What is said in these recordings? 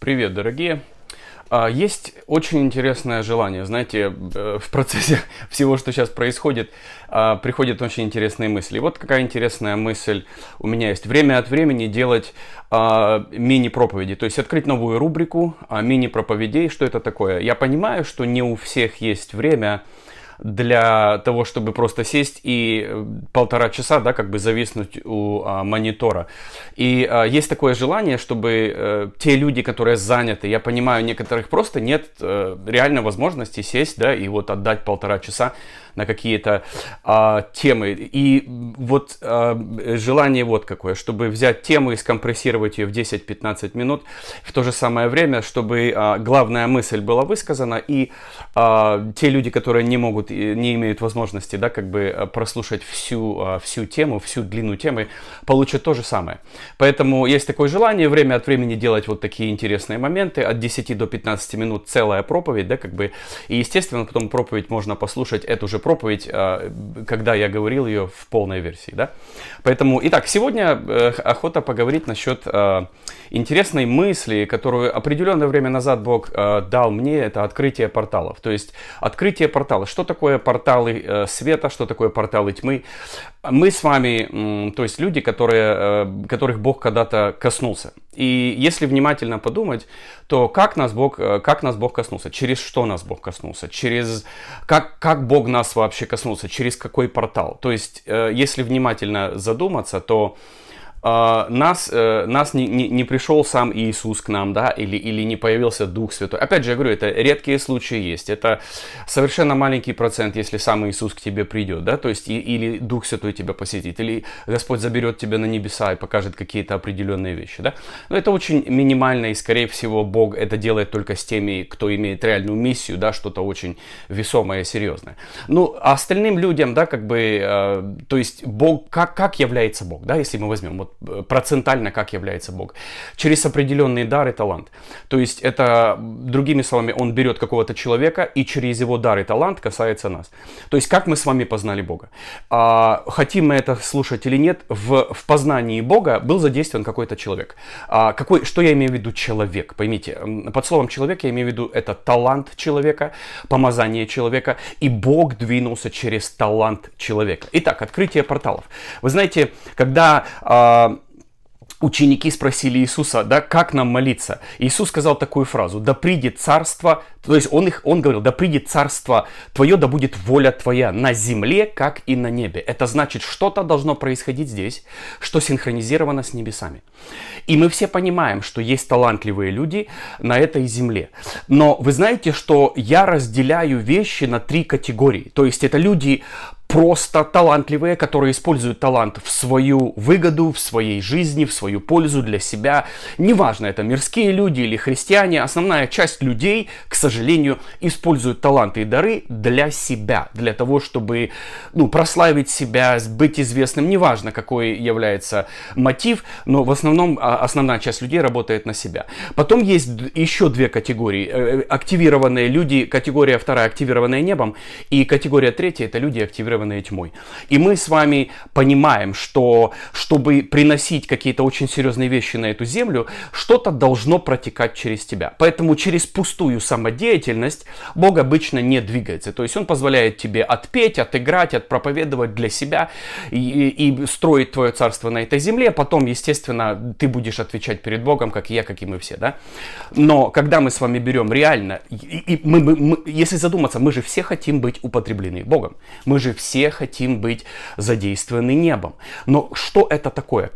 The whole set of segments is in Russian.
Привет, дорогие! Есть очень интересное желание, знаете, в процессе всего, что сейчас происходит, приходят очень интересные мысли. И вот какая интересная мысль у меня есть. Время от времени делать мини-проповеди, то есть открыть новую рубрику мини-проповедей. Что это такое? Я понимаю, что не у всех есть время для того, чтобы просто сесть и 1,5 часа, да, как бы зависнуть у монитора. И есть такое желание, чтобы те люди, которые заняты, я понимаю, некоторых просто нет реальной возможности сесть, да, и вот отдать 1,5 часа на какие-то темы. И вот желание вот какое, чтобы взять тему и скомпрессировать ее в 10-15 минут, в то же самое время, чтобы главная мысль была высказана, и те люди, которые не имеют возможности, да, как бы прослушать всю тему, всю длину темы, получат то же самое. Поэтому есть такое желание время от времени делать вот такие интересные моменты, от 10 до 15 минут целая проповедь, да, как бы, и естественно потом проповедь можно послушать, эту же проповедь, когда я говорил ее в полной версии, да. Поэтому, итак, сегодня охота поговорить насчет интересной мысли, которую определенное время назад Бог дал мне, это открытие порталов. То есть открытие порталов. Что такое порталы света, что такое порталы тьмы? Мы с вами, то есть люди, которых Бог когда-то коснулся. И если внимательно подумать, то как нас Бог коснулся? Через что нас Бог коснулся? Как Бог нас вообще коснулся? Через какой портал? То есть, если внимательно задуматься, то нас не пришел сам Иисус к нам, да, или не появился Дух Святой. Опять же, я говорю, это редкие случаи есть. Это совершенно маленький процент, если сам Иисус к тебе придет, да, то есть или Дух Святой тебя посетит, или Господь заберет тебя на небеса и покажет какие-то определенные вещи, да. Но это очень минимально, и, скорее всего, Бог это делает только с теми, кто имеет реальную миссию, да, что-то очень весомое, серьезное. Ну, а остальным людям, да, как бы, то есть Бог, как является Бог, да, если мы возьмем, вот, процентально как является Бог. Через определенный дар и талант. То есть это, другими словами, Он берет какого-то человека и через его дар и талант касается нас. То есть как мы с вами познали Бога. Хотим мы это слушать или нет, в познании Бога был задействован какой-то человек. Что я имею в виду человек? Поймите, под словом человек я имею в виду это талант человека, помазание человека, и Бог двинулся через талант человека. Итак, открытие порталов. Вы знаете, когда ученики спросили Иисуса, да, как нам молиться? Иисус сказал такую фразу: да придет царство, то есть он говорил: да придет царство твое, да будет воля твоя на земле, как и на небе. Это значит, что-то должно происходить здесь, что синхронизировано с небесами. И мы все понимаем, что есть талантливые люди на этой земле. Но вы знаете, что я разделяю вещи на 3 категории. То есть это люди просто талантливые, которые используют талант в свою выгоду, в своей жизни, в свою пользу, для себя. Неважно, это мирские люди или христиане. Основная часть людей, к сожалению, используют таланты и дары для себя. Для того, чтобы прославить себя, быть известным. Неважно, какой является мотив, но в основном основная часть людей работает на себя. Потом есть еще 2 категории. Активированные люди, категория 2 активированные небом, и категория 3 это люди, активированные тьмой. И мы с вами понимаем, что чтобы приносить какие-то очень серьезные вещи на эту землю, что-то должно протекать через тебя. Поэтому через пустую самодеятельность Бог обычно не двигается. То есть Он позволяет тебе отпеть, отыграть, отпроповедовать для себя и строить твое царство на этой земле. Потом, естественно, ты будешь отвечать перед Богом, как и я, как и мы все, да? Но когда мы с вами берем реально, если задуматься, мы же все хотим быть употреблены Богом. Мы же все хотим быть задействованы небом. Но что это такое?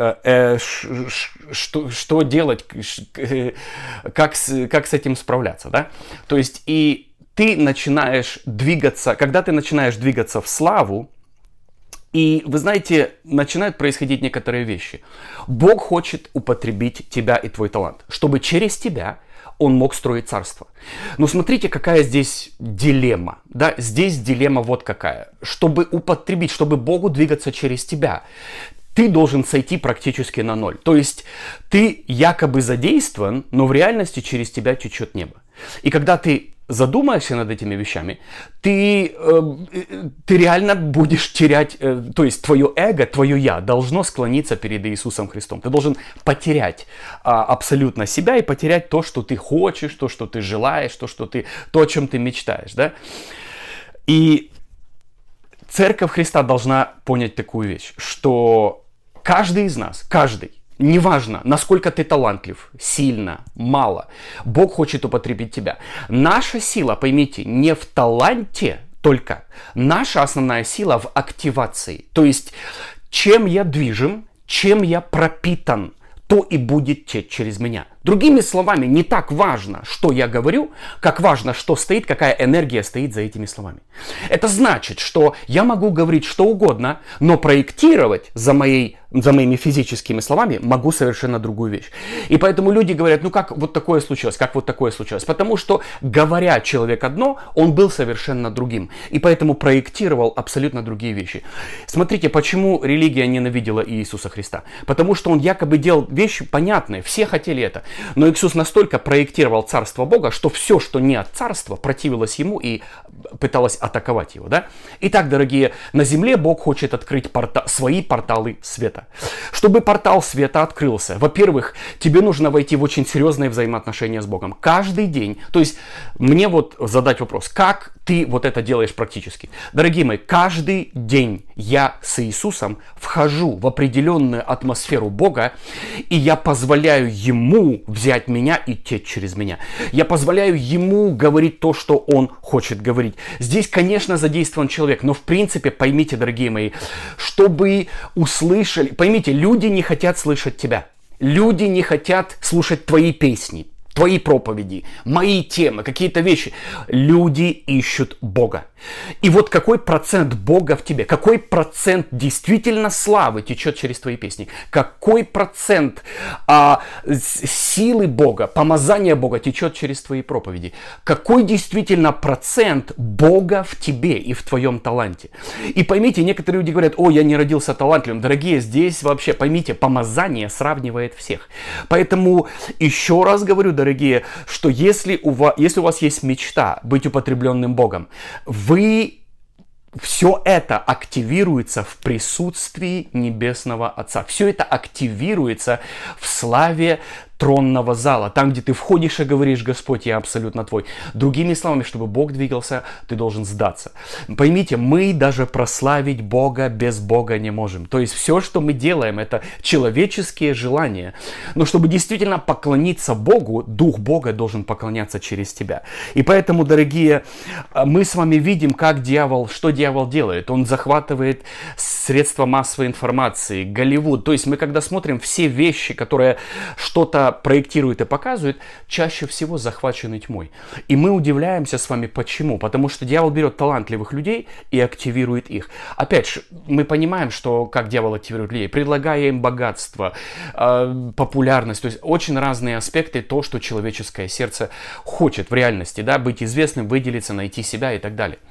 Что делать? Как с этим справляться? Да? То есть и ты начинаешь двигаться, когда ты начинаешь двигаться в славу, и вы знаете, начинают происходить некоторые вещи. Бог хочет употребить тебя и твой талант, чтобы через тебя Он мог строить царство. Но смотрите, какая здесь дилемма. Да? Здесь дилемма вот какая. Чтобы употребить, чтобы Богу двигаться через тебя, ты должен сойти практически на 0. То есть ты якобы задействован, но в реальности через тебя течет небо. И когда ты задумаешься над этими вещами, ты реально будешь терять, то есть твое эго, твое я должно склониться перед Иисусом Христом. Ты должен потерять абсолютно себя и потерять то, что ты хочешь, то, что ты желаешь, то, о чем ты мечтаешь, да? И Церковь Христа должна понять такую вещь, что каждый из нас, неважно, насколько ты талантлив, сильно, мало, Бог хочет употребить тебя. Наша сила, поймите, не в таланте только. Наша основная сила в активации. То есть, чем я движим, чем я пропитан, то и будет течь через меня. Другими словами, не так важно, что я говорю, как важно, что стоит, какая энергия стоит за этими словами. Это значит, что я могу говорить что угодно, но проектировать за моими физическими словами могу совершенно другую вещь. И поэтому люди говорят, ну как вот такое случилось, Потому что, говоря человек одно, он был совершенно другим. И поэтому проектировал абсолютно другие вещи. Смотрите, почему религия ненавидела Иисуса Христа. Потому что он якобы делал вещи понятные, все хотели это. Но Иисус настолько проектировал Царство Бога, что все, что не от Царства, противилось Ему и пыталось атаковать Его. Да? Итак, дорогие, на земле Бог хочет открыть свои порталы света. Чтобы портал света открылся, во-первых, тебе нужно войти в очень серьезные взаимоотношения с Богом. Каждый день. То есть, мне вот задать вопрос, как ты вот это делаешь практически? Дорогие мои, каждый день я с Иисусом вхожу в определенную атмосферу Бога, и я позволяю Ему взять меня и течь через меня. Я позволяю Ему говорить то, что Он хочет говорить. Здесь, конечно, задействован человек, но в принципе, поймите, дорогие мои, чтобы услышали... Поймите, люди не хотят слышать тебя. Люди не хотят слушать твои песни, твои проповеди, мои темы, какие-то вещи. Люди ищут Бога. И вот какой процент Бога в тебе, какой процент действительно славы течет через твои песни, какой процент силы Бога, помазания Бога течет через твои проповеди, какой действительно процент Бога в тебе и в твоем таланте. И поймите, некоторые люди говорят, я не родился талантливым. Дорогие, здесь вообще, поймите, помазание сравнивает всех. Поэтому еще раз говорю, дорогие, что если у вас есть мечта быть употребленным Богом, все это активируется в присутствии Небесного Отца. Все это активируется в славе тронного зала. Там, где ты входишь и говоришь, Господь, я абсолютно твой. Другими словами, чтобы Бог двигался, ты должен сдаться. Поймите, мы даже прославить Бога без Бога не можем. То есть все, что мы делаем, это человеческие желания. Но чтобы действительно поклониться Богу, Дух Бога должен поклоняться через тебя. И поэтому, дорогие, мы с вами видим, что дьявол делает. Он захватывает средства массовой информации, Голливуд. То есть мы, когда смотрим все вещи, которые что-то проектирует и показывает, чаще всего захвачены тьмой. И мы удивляемся с вами, почему? Потому что дьявол берет талантливых людей и активирует их. Опять же, мы понимаем, что как дьявол активирует людей, предлагая им богатство, популярность, то есть очень разные аспекты, то, что человеческое сердце хочет в реальности, да, быть известным, выделиться, найти себя и так далее.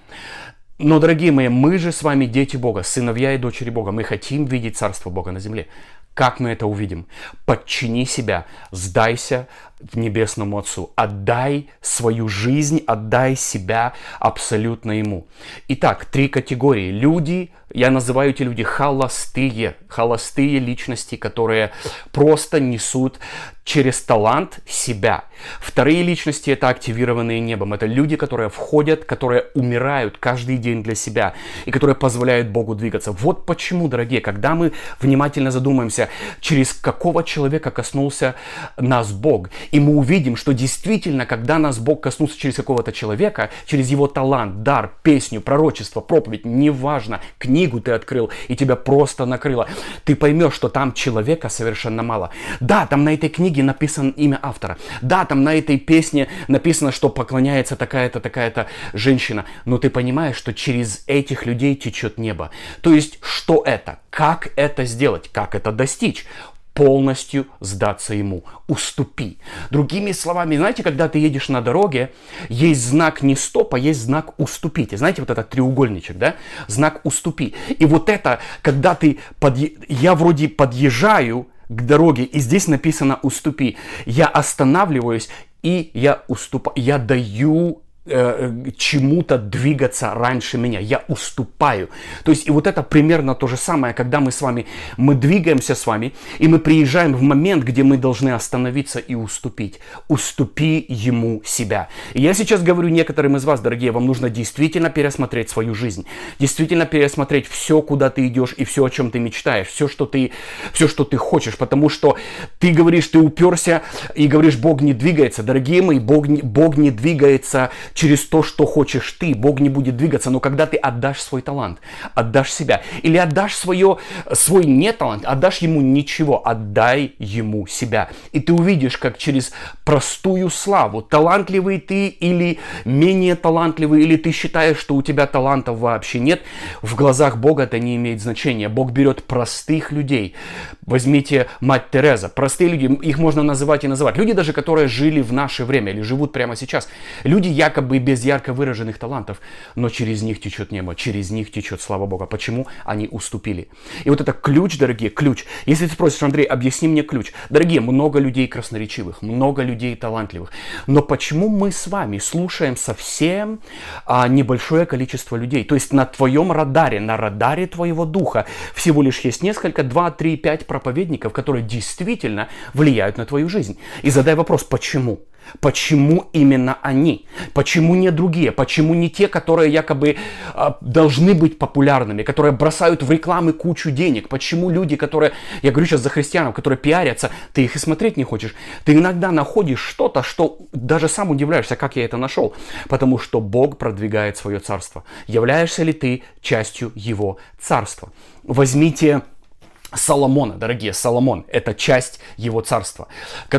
Но, дорогие мои, мы же с вами дети Бога, сыновья и дочери Бога. Мы хотим видеть Царство Бога на земле. Как мы это увидим? Подчини себя, сдайся Небесному Отцу, отдай свою жизнь, отдай себя абсолютно Ему. Итак, 3 категории. Люди, я называю эти люди холостые личности, которые просто несут через талант себя. Вторые личности — это активированные небом. Это люди, которые входят, которые умирают каждый день для себя и которые позволяют Богу двигаться. Вот почему, дорогие, когда мы внимательно задумаемся, через какого человека коснулся нас Бог, и мы увидим, что действительно, когда нас Бог коснулся через какого-то человека, через его талант, дар, песню, пророчество, проповедь, неважно, книгу ты открыл, и тебя просто накрыло, ты поймешь, что там человека совершенно мало. Да, там на этой книге написано имя автора. Да, там на этой песне написано, что поклоняется такая-то, такая-то женщина. Но ты понимаешь, что через этих людей течет небо. То есть, что это? Как это сделать? Как это достичь? Полностью сдаться Ему. Уступи. Другими словами, знаете, когда ты едешь на дороге, есть знак не стоп, а есть знак уступите. Знаете, вот этот треугольничек, да? Знак уступи. И вот это, когда я вроде подъезжаю к дороге, и здесь написано «уступи». Я останавливаюсь, и я уступаю. Я даю чему-то двигаться раньше меня, я уступаю. То есть и вот это примерно то же самое, когда мы двигаемся с вами, и мы приезжаем в момент, где мы должны остановиться и уступить. Уступи ему себя. И я сейчас говорю некоторым из вас, дорогие, вам нужно действительно пересмотреть свою жизнь, действительно пересмотреть все, куда ты идешь и все, о чем ты мечтаешь, все, что ты хочешь, потому что ты говоришь, ты уперся и говоришь, Бог не двигается. Дорогие мои, Бог не двигается через то, что хочешь ты. Бог не будет двигаться, но когда ты отдашь свой талант, отдашь себя, или отдашь свой не талант, отдашь ему ничего, отдай ему себя. И ты увидишь, как через простую славу, талантливый ты или менее талантливый, или ты считаешь, что у тебя талантов вообще нет, в глазах Бога это не имеет значения. Бог берет простых людей. Возьмите мать Тереза. Простые люди, их можно называть и называть. Люди даже, которые жили в наше время или живут прямо сейчас. Люди якобы без ярко выраженных талантов, но через них течет небо, через них течет слава Бога. Почему? Они уступили. И вот это ключ, дорогие, ключ. Если ты спросишь, Андрей, объясни мне ключ. Дорогие, много людей красноречивых, много людей талантливых. Но почему мы с вами слушаем совсем небольшое количество людей? То есть на твоем радаре, на радаре твоего духа всего лишь есть несколько, 2, 3, 5 проповедников, которые действительно влияют на твою жизнь. И задай вопрос, почему? Почему именно они? Почему не другие? Почему не те, которые якобы должны быть популярными, которые бросают в рекламы кучу денег? Почему люди, которые, я говорю сейчас за христианов, которые пиарятся, ты их и смотреть не хочешь? Ты иногда находишь что-то, что даже сам удивляешься, как я это нашел. Потому что Бог продвигает свое царство. Являешься ли ты частью его царства? Возьмите Соломона, дорогие, Соломон – это часть его царства,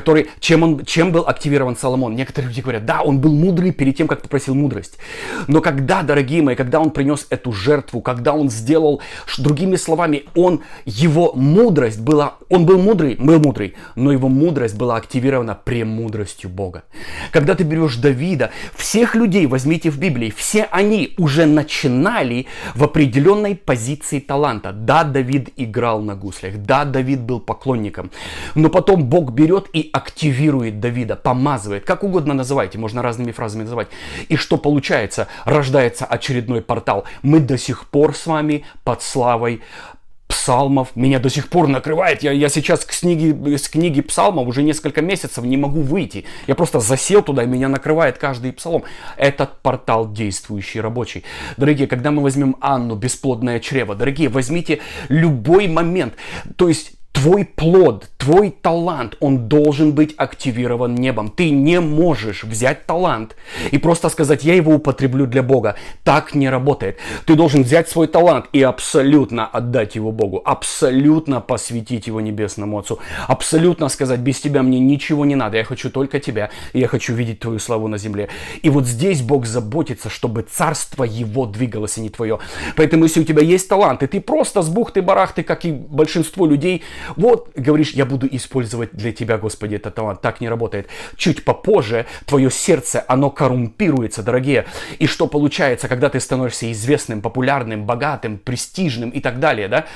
чем был активирован Соломон? Некоторые люди говорят, да, он был мудрый перед тем, как попросил мудрость. Но когда, дорогие мои, когда он принес эту жертву, когда он сделал, другими словами, он был мудрый, но его мудрость была активирована премудростью Бога. Когда ты берешь Давида, всех людей возьмите в Библии, все они уже начинали в определенной позиции таланта. Да, Давид играл на гуслях. Да, Давид был поклонником. Но потом Бог берет и активирует Давида, помазывает. Как угодно называйте, можно разными фразами называть. И что получается? Рождается очередной портал. Мы до сих пор с вами под славой псалмов. Меня до сих пор накрывает. Я сейчас с книги псалмов уже несколько месяцев не могу выйти. Я просто засел туда, и меня накрывает каждый псалом. Этот портал действующий, рабочий. Дорогие, когда мы возьмем Анну, бесплодное чрево, дорогие, возьмите любой момент. То есть твой плод, твой талант, он должен быть активирован небом. Ты не можешь взять талант и просто сказать, я его употреблю для Бога. Так не работает. Ты должен взять свой талант и абсолютно отдать его Богу. Абсолютно посвятить его Небесному Отцу. Абсолютно сказать, без тебя мне ничего не надо. Я хочу только тебя, и я хочу видеть твою славу на земле. И вот здесь Бог заботится, чтобы царство его двигалось, а не твое. Поэтому, если у тебя есть талант, и ты просто с бухты-барахты, как и большинство людей, вот, говоришь, я буду использовать для тебя, Господи, этот талант. Так не работает. Чуть попозже твое сердце, оно коррумпируется, дорогие. И что получается, когда ты становишься известным, популярным, богатым, престижным и так далее, да?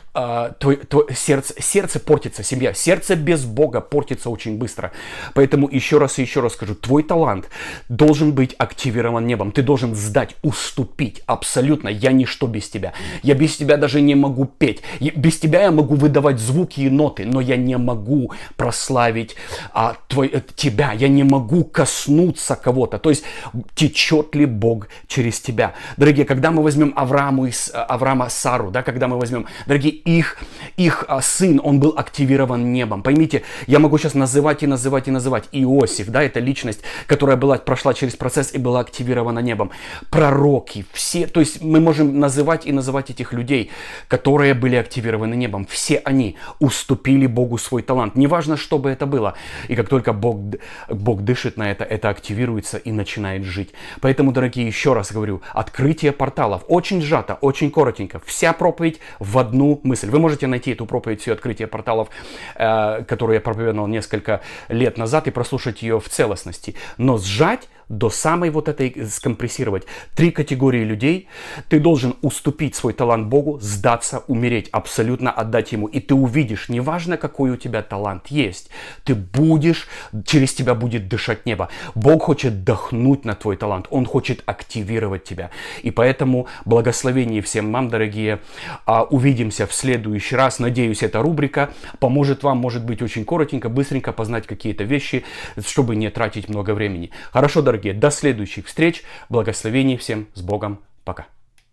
Сердце портится, семья. Сердце без Бога портится очень быстро. Поэтому еще раз скажу, твой талант должен быть активирован небом. Ты должен сдать, уступить. Абсолютно. Я ничто без тебя. Я без тебя даже не могу петь. Без тебя я могу выдавать звуки и ноты, но я не могу прославить тебя. Я не могу коснуться кого-то. То есть, течет ли Бог через тебя? Дорогие, когда мы возьмем Авраама, Сару, да, когда мы возьмем, дорогие, их сын, он был активирован небом. Поймите, я могу сейчас называть. Иосиф, да, это личность, которая прошла через процесс и была активирована небом. Пророки, все, то есть мы можем называть этих людей, которые были активированы небом. Все они уступили Богу свой талант. Неважно, что бы это было. И как только Бог дышит на это активируется и начинает жить. Поэтому, дорогие, еще раз говорю, открытие порталов. Очень сжато, очень коротенько. Вся проповедь в одну мысль. Вы можете найти эту проповедь, все открытие порталов, которую я проповедовал несколько лет назад, и прослушать ее в целостности. Но сжать до самой вот этой, скомпрессировать 3 категории людей. Ты должен уступить свой талант Богу, сдаться, умереть, абсолютно отдать Ему. И ты увидишь, неважно, какой у тебя талант есть, ты будешь, через тебя будет дышать небо. Бог хочет дохнуть на твой талант, Он хочет активировать тебя. И поэтому благословение всем вам, дорогие. Увидимся в следующий раз. Надеюсь, эта рубрика поможет вам, может быть, очень коротенько, быстренько познать какие-то вещи, чтобы не тратить много времени. Хорошо, дорогие, до следующих встреч. Благословений всем. С Богом. Пока.